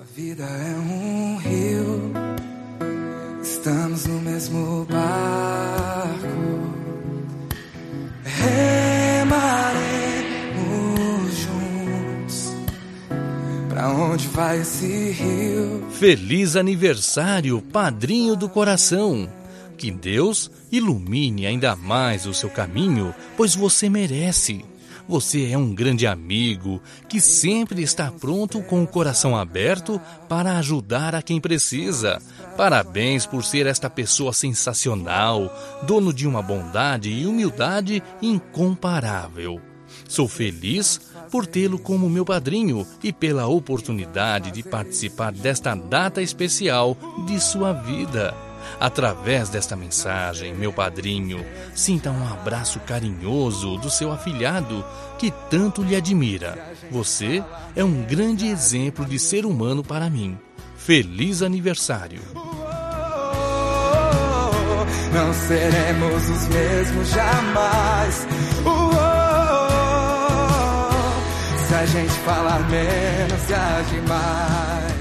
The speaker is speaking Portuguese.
Vida é um rio, estamos no mesmo barco, remaremos juntos. Pra onde vai esse rio? Feliz aniversário, padrinho do coração! Que Deus ilumine ainda mais o seu caminho, pois você merece. Você é um grande amigo que sempre está pronto com o coração aberto para ajudar a quem precisa. Parabéns por ser esta pessoa sensacional, dono de uma bondade e humildade incomparável. Sou feliz por tê-lo como meu padrinho e pela oportunidade de participar desta data especial de sua vida. Através desta mensagem, meu padrinho, sinta um abraço carinhoso do seu afilhado que tanto lhe admira. Você é um grande exemplo de ser humano para mim. Feliz aniversário! Não seremos os mesmos jamais. Se a gente falar menos e agir mais.